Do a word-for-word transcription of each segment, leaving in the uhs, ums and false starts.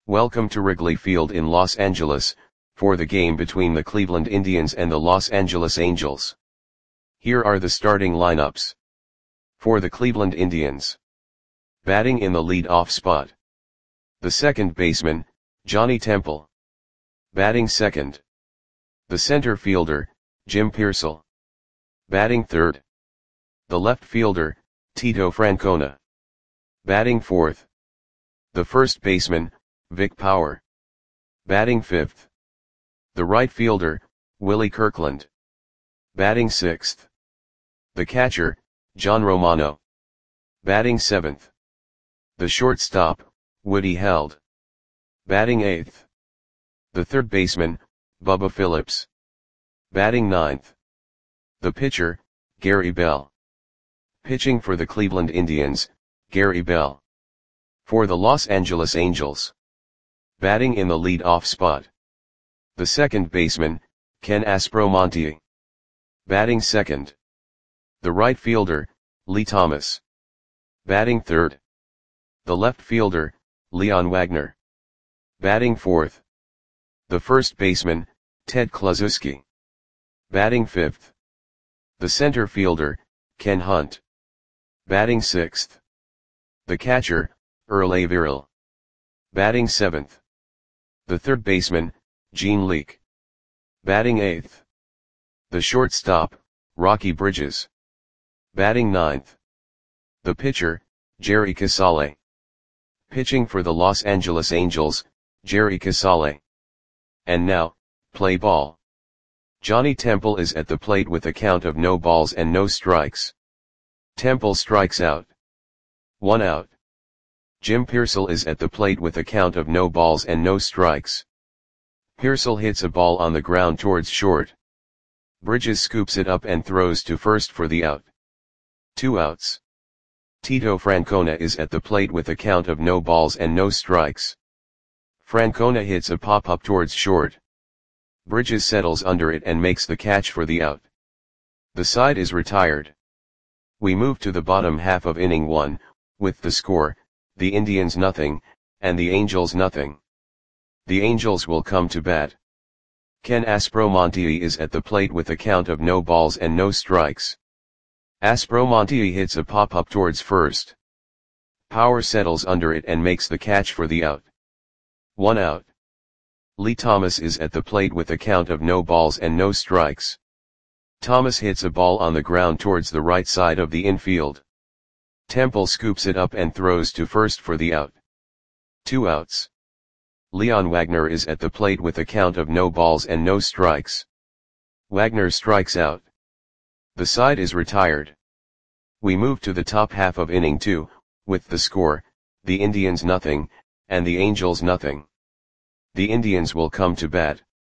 Welcome to Wrigley Field in Los Angeles, for the game between the Cleveland Indians and the Los Angeles Angels. Here are the starting lineups. For the Cleveland Indians. Batting in the lead-off spot. The second baseman, Johnny Temple. Batting second. The center fielder, Jim Piersall. Batting third. The left fielder, Tito Francona. Batting fourth. The first baseman, Vic Power. Batting fifth. The right fielder, Willie Kirkland. Batting sixth. The catcher, John Romano. Batting seventh. The shortstop, Woody Held. Batting eighth. The third baseman, Bubba Phillips. Batting ninth. The pitcher, Gary Bell. Pitching for the Cleveland Indians, Gary Bell. For the Los Angeles Angels. Batting in the lead-off spot. The second baseman, Ken Aspromonte. Batting second. The right fielder, Lee Thomas. Batting third. The left fielder, Leon Wagner. Batting fourth. The first baseman, Ted Kluszewski. Batting fifth. The center fielder, Ken Hunt. Batting sixth. The catcher, Earl Averill. Batting seventh. The third baseman, Gene Leake. Batting eighth. The shortstop, Rocky Bridges. Batting ninth. The pitcher, Jerry Casale. Pitching for the Los Angeles Angels, Jerry Casale. And now, play ball. Johnny Temple is at the plate with a count of no balls and no strikes. Temple strikes out. One out. Jim Piersall is at the plate with a count of no balls and no strikes. Piersall hits a ball on the ground towards short. Bridges scoops it up and throws to first for the out. Two outs. Tito Francona is at the plate with a count of no balls and no strikes. Francona hits a pop-up towards short. Bridges settles under it and makes the catch for the out. The side is retired. We move to the bottom half of inning one, with the score, the Indians nothing, and the Angels nothing. The Angels will come to bat. Ken Aspromonte is at the plate with a count of no balls and no strikes. Aspromonte hits a pop-up towards first. Power settles under it and makes the catch for the out. One out. Lee Thomas is at the plate with a count of no balls and no strikes. Thomas hits a ball on the ground towards the right side of the infield. Temple scoops it up and throws to first for the out. Two outs. Leon Wagner is at the plate with a count of no balls and no strikes. Wagner strikes out. The side is retired. We move to the top half of inning two, with the score, the Indians nothing, and the Angels nothing. The Indians will come to bat.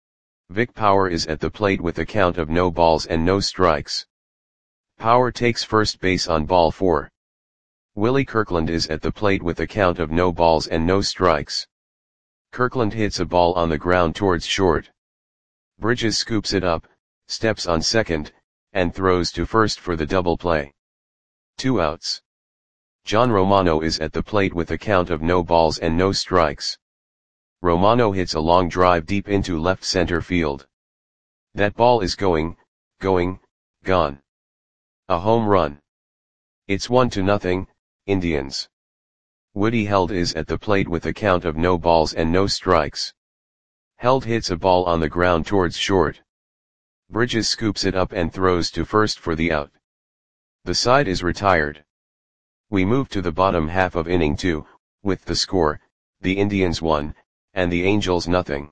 Vic Power is at the plate with a count of no balls and no strikes. Power takes first base on ball four. Willie Kirkland is at the plate with a count of no balls and no strikes. Kirkland hits a ball on the ground towards short. Bridges scoops it up, steps on second, and throws to first for the double play. Two outs. John Romano is at the plate with a count of no balls and no strikes. Romano hits a long drive deep into left center field. That ball is going, going, gone. A home run. It's one to nothing, Indians. Woody Held is at the plate with a count of no balls and no strikes. Held hits a ball on the ground towards short. Bridges scoops it up and throws to first for the out. The side is retired. We move to the bottom half of inning two, with the score, the Indians one, and the Angels nothing.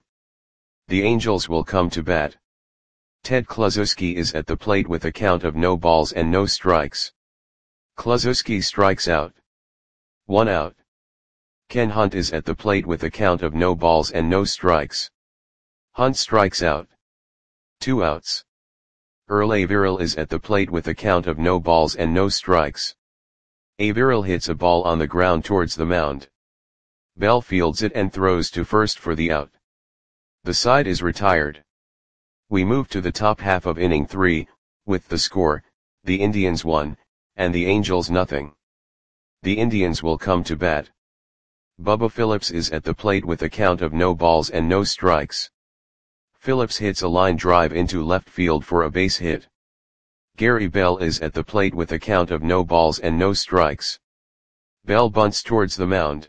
The Angels will come to bat. Ted Kluszewski is at the plate with a count of no balls and no strikes. Kluszewski strikes out. One out. Ken Hunt is at the plate with a count of no balls and no strikes. Hunt strikes out. Two outs. Earl Averill is at the plate with a count of no balls and no strikes. Averill hits a ball on the ground towards the mound. Bell fields it and throws to first for the out. The side is retired. We move to the top half of inning three, with the score, the Indians one, and the Angels nothing. The Indians will come to bat. Bubba Phillips is at the plate with a count of no balls and no strikes. Phillips hits a line drive into left field for a base hit. Gary Bell is at the plate with a count of no balls and no strikes. Bell bunts towards the mound.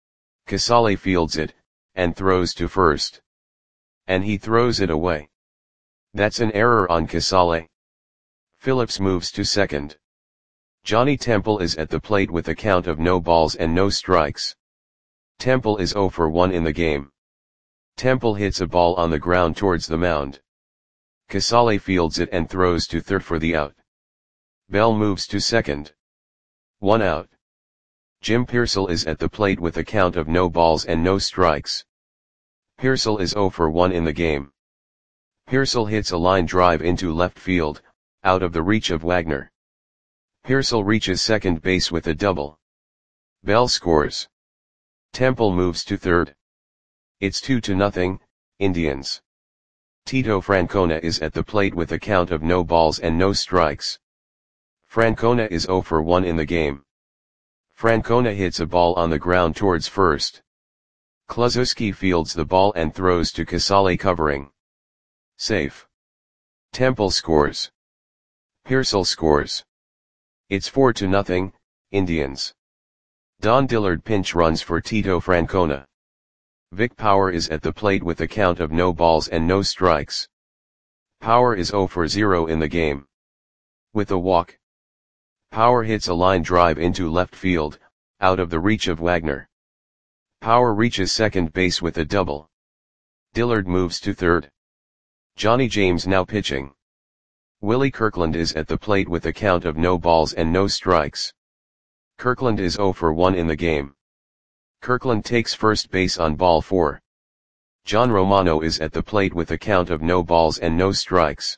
Casale fields it, and throws to first. And he throws it away. That's an error on Casale. Phillips moves to second. Johnny Temple is at the plate with a count of no balls and no strikes. Temple is oh for one in the game. Temple hits a ball on the ground towards the mound. Casale fields it and throws to third for the out. Bell moves to second. One out. Jim Pearsall is at the plate with a count of no balls and no strikes. Pearsall is oh for one in the game. Pearsall hits a line drive into left field, out of the reach of Wagner. Pearsall reaches second base with a double. Bell scores. Temple moves to third. It's two to nothing, Indians. Tito Francona is at the plate with a count of no balls and no strikes. Francona is oh for one in the game. Francona hits a ball on the ground towards first. Kluszewski fields the ball and throws to Casale covering. Safe. Temple scores. Pearsall scores. It's four to nothing, Indians. Don Dillard pinch runs for Tito Francona. Vic Power is at the plate with a count of no balls and no strikes. Power is oh for zero in the game. With a walk. Power hits a line drive into left field, out of the reach of Wagner. Power reaches second base with a double. Dillard moves to third. Johnny James now pitching. Willie Kirkland is at the plate with a count of no balls and no strikes. Kirkland is oh for one in the game. Kirkland takes first base on ball four. John Romano is at the plate with a count of no balls and no strikes.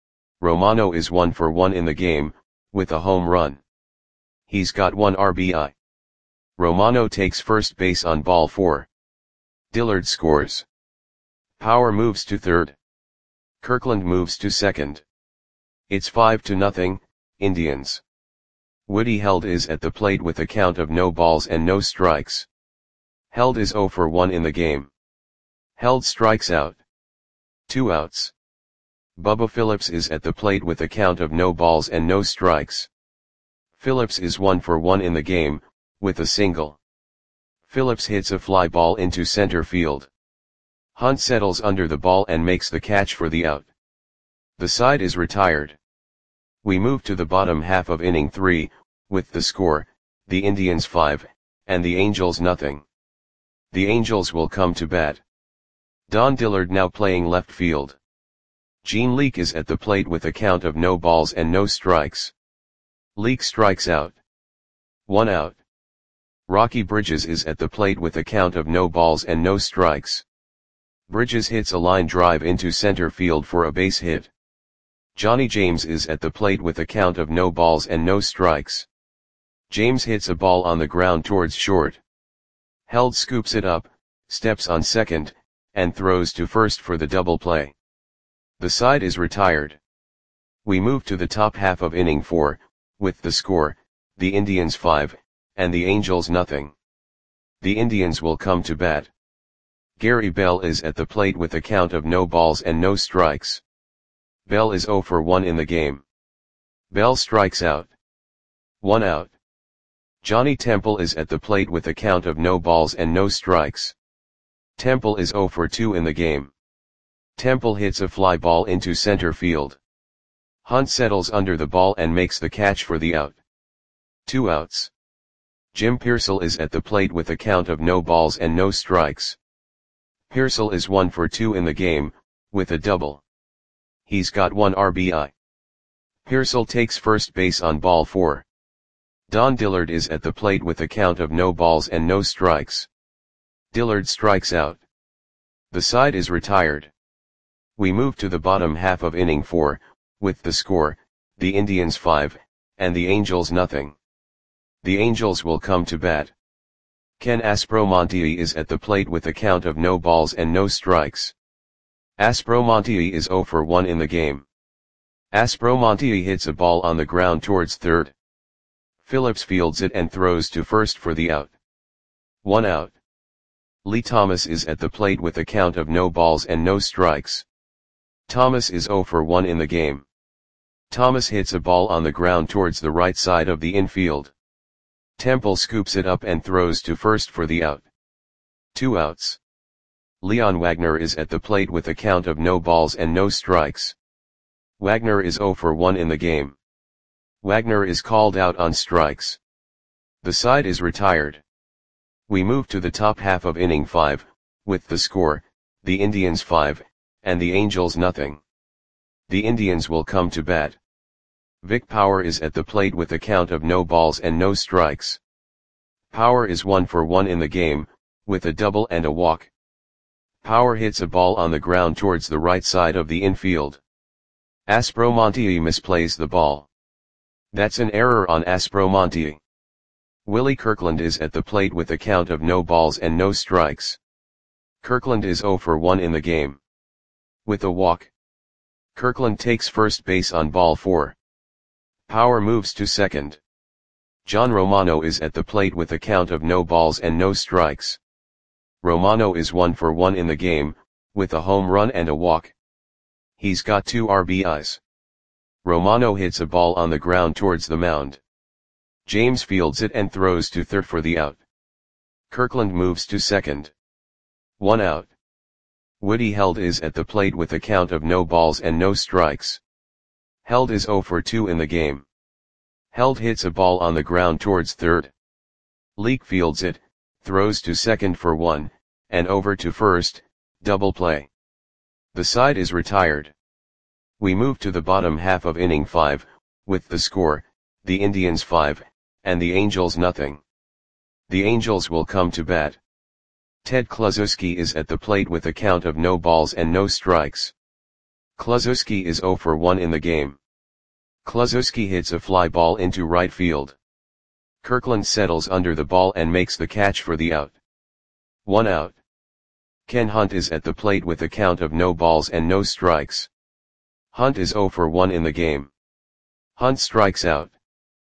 Romano is one for one in the game, with a home run. He's got one R B I. Romano takes first base on ball four. Dillard scores. Power moves to third. Kirkland moves to second. It's five to nothing, Indians. Woody Held is at the plate with a count of no balls and no strikes. Held is oh for one in the game. Held strikes out. Two outs. Bubba Phillips is at the plate with a count of no balls and no strikes. Phillips is one for one in the game, with a single. Phillips hits a fly ball into center field. Hunt settles under the ball and makes the catch for the out. The side is retired. We move to the bottom half of inning three, with the score, the Indians five, and the Angels nothing. The Angels will come to bat. Don Dillard now playing left field. Gene Leake is at the plate with a count of no balls and no strikes. Leake strikes out. One out. Rocky Bridges is at the plate with a count of no balls and no strikes. Bridges hits a line drive into center field for a base hit. Johnny James is at the plate with a count of no balls and no strikes. James hits a ball on the ground towards short. Held scoops it up, steps on second, and throws to first for the double play. The side is retired. We move to the top half of inning four, with the score, the Indians five, and the Angels nothing. The Indians will come to bat. Gary Bell is at the plate with a count of no balls and no strikes. Bell is oh for one in the game. Bell strikes out. One out. Johnny Temple is at the plate with a count of no balls and no strikes. Temple is oh for two in the game. Temple hits a fly ball into center field. Hunt settles under the ball and makes the catch for the out. Two outs. Jim Pearsall is at the plate with a count of no balls and no strikes. Pearsall is one for two in the game, with a double. He's got one R B I. Pearsall takes first base on ball four. Don Dillard is at the plate with a count of no balls and no strikes. Dillard strikes out. The side is retired. We move to the bottom half of inning four, with the score, the Indians five, and the Angels nothing. The Angels will come to bat. Ken Aspromonte is at the plate with a count of no balls and no strikes. Aspromonte is oh for one in the game. Aspromonte hits a ball on the ground towards third. Phillips fields it and throws to first for the out. One out. Lee Thomas is at the plate with a count of no balls and no strikes. Thomas is zero for one in the game. Thomas hits a ball on the ground towards the right side of the infield. Temple scoops it up and throws to first for the out. Two outs. Leon Wagner is at the plate with a count of no balls and no strikes. Wagner is zero for one in the game. Wagner is called out on strikes. The side is retired. We move to the top half of inning five, with the score, the Indians five, and the Angels nothing. The Indians will come to bat. Vic Power is at the plate with a count of no balls and no strikes. Power is one for one in the game, with a double and a walk. Power hits a ball on the ground towards the right side of the infield. Aspromonte misplays the ball. That's an error on Aspromonte. Willie Kirkland is at the plate with a count of no balls and no strikes. Kirkland is zero for one in the game. With a walk. Kirkland takes first base on ball four. Power moves to second. John Romano is at the plate with a count of no balls and no strikes. Romano is one for one in the game, with a home run and a walk. He's got two R B Is. Romano hits a ball on the ground towards the mound. James fields it and throws to third for the out. Kirkland moves to second. One out. Woody Held is at the plate with a count of no balls and no strikes. Held is zero for two in the game. Held hits a ball on the ground towards third. Leake fields it, throws to second for one, and over to first, double play. The side is retired. We move to the bottom half of inning five, with the score, the Indians five, and the Angels nothing. The Angels will come to bat. Ted Kluszewski is at the plate with a count of no balls and no strikes. Kluszewski is zero for one in the game. Kluszewski hits a fly ball into right field. Kirkland settles under the ball and makes the catch for the out. One out. Ken Hunt is at the plate with a count of no balls and no strikes. Hunt is zero for one in the game. Hunt strikes out.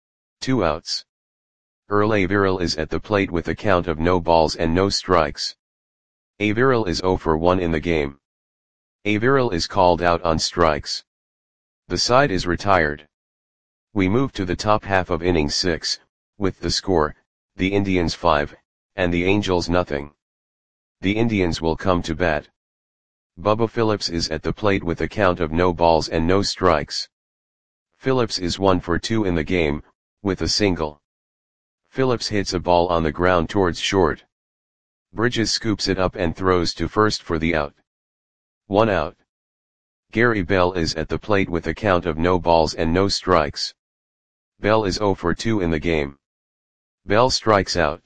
Two outs. Earl Averill is at the plate with a count of no balls and no strikes. Averill is zero for one in the game. Averill is called out on strikes. The side is retired. We move to the top half of inning six, with the score, the Indians five, and the Angels nothing. The Indians will come to bat. Bubba Phillips is at the plate with a count of no balls and no strikes. Phillips is one for two in the game, with a single. Phillips hits a ball on the ground towards short. Bridges scoops it up and throws to first for the out. One out. Gary Bell is at the plate with a count of no balls and no strikes. Bell is zero for two in the game. Bell strikes out.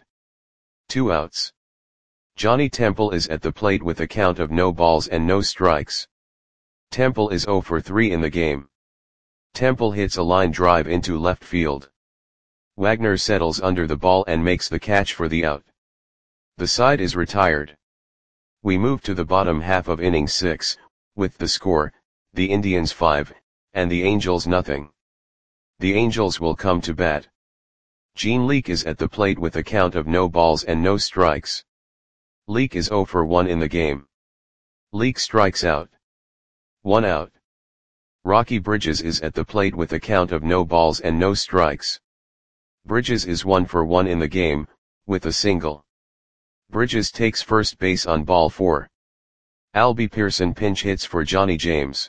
Two outs. Johnny Temple is at the plate with a count of no balls and no strikes. Temple is zero for three in the game. Temple hits a line drive into left field. Wagner settles under the ball and makes the catch for the out. The side is retired. We move to the bottom half of inning six, with the score, the Indians five, and the Angels nothing. The Angels will come to bat. Gene Leake is at the plate with a count of no balls and no strikes. Leake is zero for one in the game. Leake strikes out. One out. Rocky Bridges is at the plate with a count of no balls and no strikes. Bridges is one for one in the game, with a single. Bridges takes first base on ball four. Albie Pearson pinch hits for Johnny James.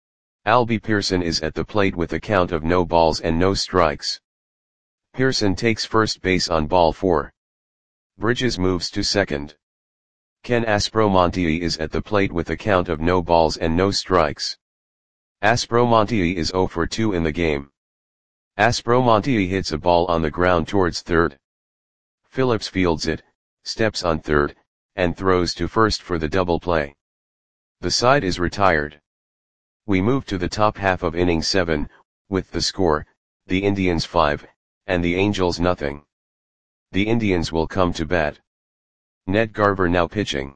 Albie Pearson is at the plate with a count of no balls and no strikes. Pearson takes first base on ball four. Bridges moves to second. Ken Aspromonte is at the plate with a count of no balls and no strikes. Aspromonte is zero for two in the game. Aspromonte hits a ball on the ground towards third. Phillips fields it, steps on third, and throws to first for the double play. The side is retired. We move to the top half of inning seven, with the score, the Indians five, and the Angels nothing. The Indians will come to bat. Ned Garver now pitching.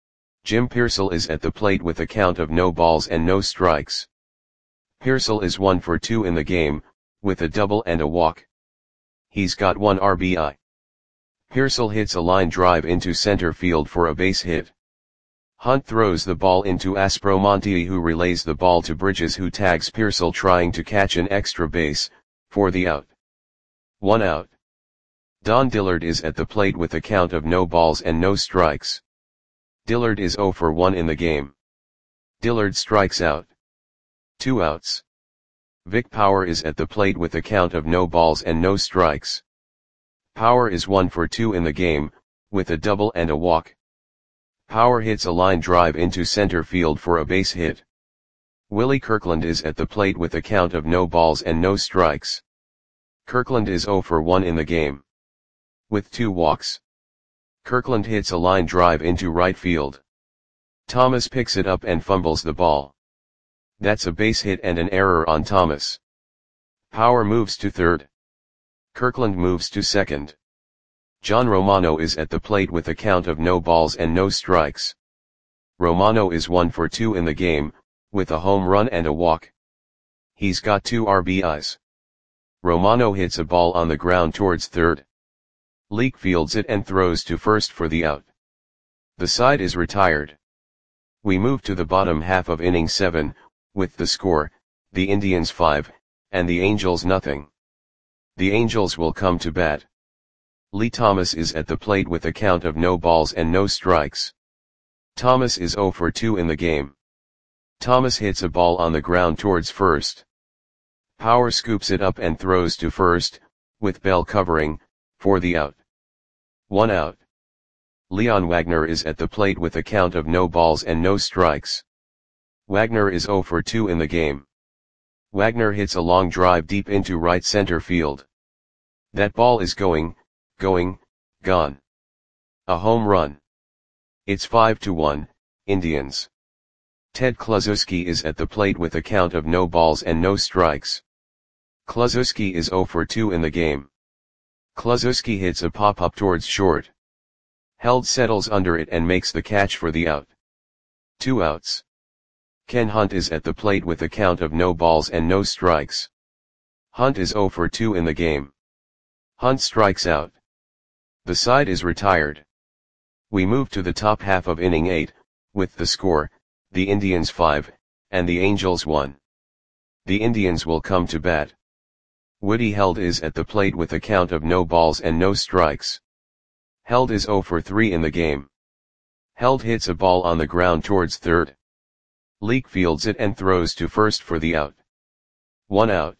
Jim Pearsall is at the plate with a count of no balls and no strikes. Pearsall is one for two in the game, with a double and a walk. He's got one R B I. Pearsall hits a line drive into center field for a base hit. Hunt throws the ball into Aspromonte, who relays the ball to Bridges, who tags Pearsall trying to catch an extra base, for the out. One out. Don Dillard is at the plate with a count of no balls and no strikes. Dillard is zero for one in the game. Dillard strikes out. Two outs. Vic Power is at the plate with a count of no balls and no strikes. Power is one for two in the game, with a double and a walk. Power hits a line drive into center field for a base hit. Willie Kirkland is at the plate with a count of no balls and no strikes. Kirkland is zero for one in the game, with two walks. Kirkland hits a line drive into right field. Thomas picks it up and fumbles the ball. That's a base hit and an error on Thomas. Power moves to third. Kirkland moves to second. John Romano is at the plate with a count of no balls and no strikes. Romano is one for two in the game, with a home run and a walk. He's got two R B Is. Romano hits a ball on the ground towards third. Leake fields it and throws to first for the out. The side is retired. We move to the bottom half of inning seven, with the score, the Indians five, and the Angels nothing. The Angels will come to bat. Lee Thomas is at the plate with a count of no balls and no strikes. Thomas is zero for two in the game. Thomas hits a ball on the ground towards first. Power scoops it up and throws to first, with Bell covering, for the out. One out. Leon Wagner is at the plate with a count of no balls and no strikes. Wagner is zero for two in the game. Wagner hits a long drive deep into right center field. That ball is going, going, gone. A home run. It's five to one, Indians. Ted Kluszewski is at the plate with a count of no balls and no strikes. Kluszewski is zero for two in the game. Kluszewski hits a pop-up towards short. Held settles under it and makes the catch for the out. Two outs. Ken Hunt is at the plate with a count of no balls and no strikes. Hunt is zero for two in the game. Hunt strikes out. The side is retired. We move to the top half of inning eight, with the score, the Indians five, and the Angels one. The Indians will come to bat. Woody Held is at the plate with a count of no balls and no strikes. Held is zero for three in the game. Held hits a ball on the ground towards third. Leake fields it and throws to first for the out. One out.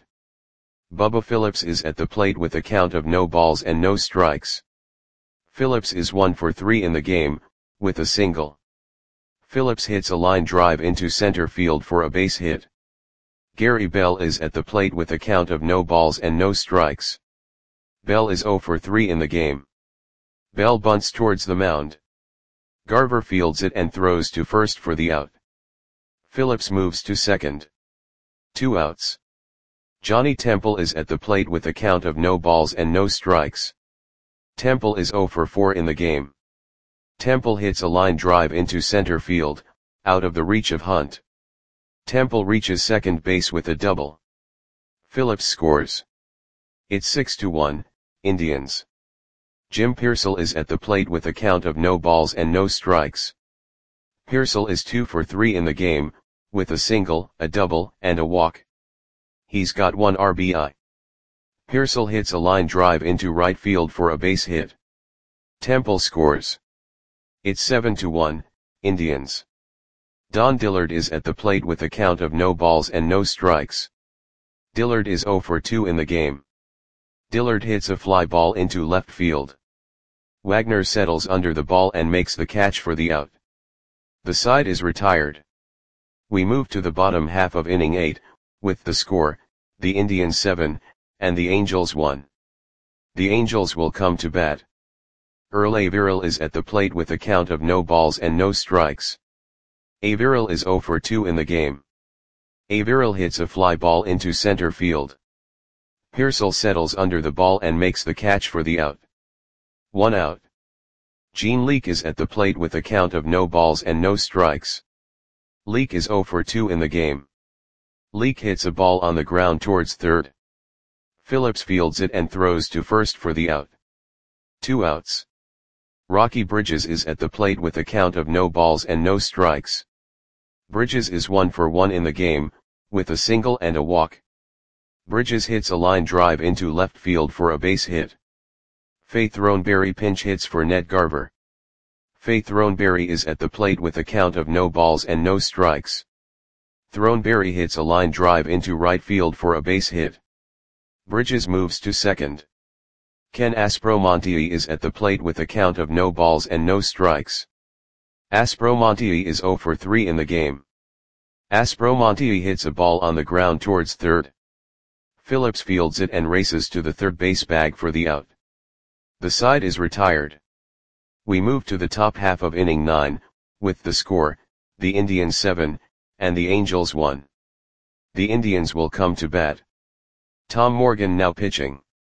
Bubba Phillips is at the plate with a count of no balls and no strikes. Phillips is one for three in the game, with a single. Phillips hits a line drive into center field for a base hit. Gary Bell is at the plate with a count of no balls and no strikes. Bell is zero for three in the game. Bell bunts towards the mound. Garver fields it and throws to first for the out. Phillips moves to second. Two outs. Johnny Temple is at the plate with a count of no balls and no strikes. Temple is zero for four in the game. Temple hits a line drive into center field, out of the reach of Hunt. Temple reaches second base with a double. Phillips scores. It's six to one, Indians. Jim Pearsall is at the plate with a count of no balls and no strikes. Pearsall is two for three in the game, with a single, a double, and a walk. He's got one R B I. Pearsall hits a line drive into right field for a base hit. Temple scores. It's seven to one, Indians. Don Dillard is at the plate with a count of no balls and no strikes. Dillard is zero for two in the game. Dillard hits a fly ball into left field. Wagner settles under the ball and makes the catch for the out. The side is retired. We move to the bottom half of inning eight, with the score, the Indians seven, and the Angels one. The Angels will come to bat. Earl Averill is at the plate with a count of no balls and no strikes. Averill is zero for two in the game. Averill hits a fly ball into center field. Pearsall settles under the ball and makes the catch for the out. One out. Gene Leake is at the plate with a count of no balls and no strikes. Leake is zero for two in the game. Leake hits a ball on the ground towards third. Phillips fields it and throws to first for the out. Two outs. Rocky Bridges is at the plate with a count of no balls and no strikes. Bridges is one for one in the game, with a single and a walk. Bridges hits a line drive into left field for a base hit. Faith Throneberry pinch hits for Ned Garver. Faith Throneberry is at the plate with a count of no balls and no strikes. Throneberry hits a line drive into right field for a base hit. Bridges moves to second. Ken Aspromonte is at the plate with a count of no balls and no strikes. Aspromonte is zero for three in the game. Aspromonte hits a ball on the ground towards third. Phillips fields it and races to the third base bag for the out. The side is retired. We move to the top half of inning nine, with the score, the Indians seven, and the Angels one. The Indians will come to bat. Tom Morgan now pitching.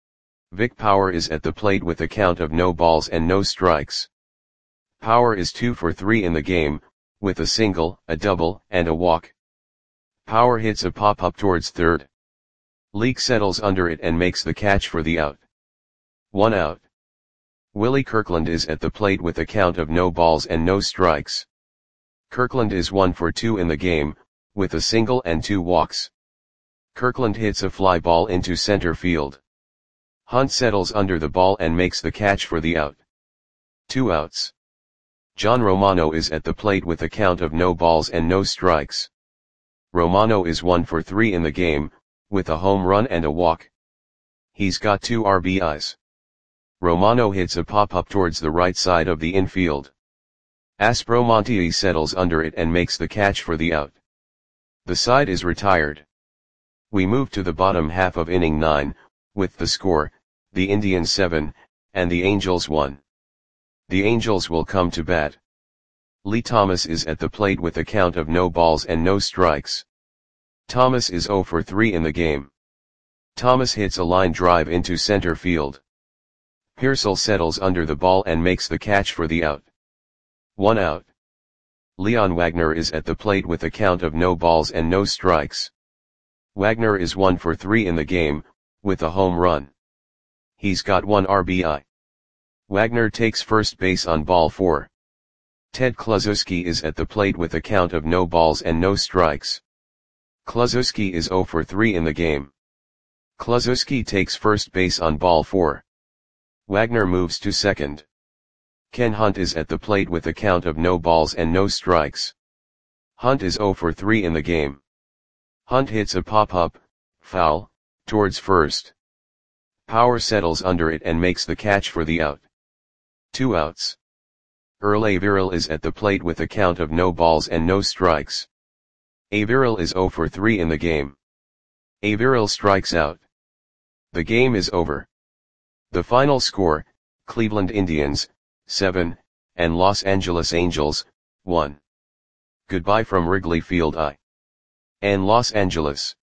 Vic Power is at the plate with a count of no balls and no strikes. Power is two for three in the game, with a single, a double, and a walk. Power hits a pop-up towards third. Leake settles under it and makes the catch for the out. One out. Willie Kirkland is at the plate with a count of no balls and no strikes. Kirkland is one for two in the game, with a single and two walks. Kirkland hits a fly ball into center field. Hunt settles under the ball and makes the catch for the out. Two outs. John Romano is at the plate with a count of no balls and no strikes. Romano is one for three in the game, with a home run and a walk. He's got two R B Is. Romano hits a pop-up towards the right side of the infield. Aspromonte settles under it and makes the catch for the out. The side is retired. We move to the bottom half of inning nine, with the score, the Indians seven, and the Angels one. The Angels will come to bat. Lee Thomas is at the plate with a count of no balls and no strikes. Thomas is zero for three in the game. Thomas hits a line drive into center field. Pearsall settles under the ball and makes the catch for the out. One out. Leon Wagner is at the plate with a count of no balls and no strikes. Wagner is one for three in the game, with a home run. He's got one R B I. Wagner takes first base on ball four. Ted Kluszewski is at the plate with a count of no balls and no strikes. Kluszewski is zero for three in the game. Kluszewski takes first base on ball four. Wagner moves to second. Ken Hunt is at the plate with a count of no balls and no strikes. Hunt is zero for three in the game. Hunt hits a pop-up, foul, towards first. Power settles under it and makes the catch for the out. Two outs. Earl Averill is at the plate with a count of no balls and no strikes. Averill is zero for three in the game. Averill strikes out. The game is over. The final score, Cleveland Indians, seven, and Los Angeles Angels, one. Goodbye from Wrigley Field I. And Los Angeles.